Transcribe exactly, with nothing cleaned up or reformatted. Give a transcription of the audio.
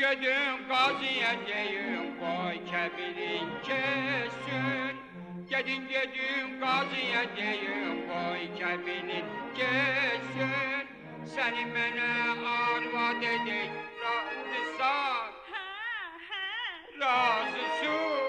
gedin qaziyə deyin, qoy kəbirin kessin. Gedin gedin qaziyə deyin, qoy kəbirin kessin. Səni mənə arvad edək, razısan, Hə, hə. razısın.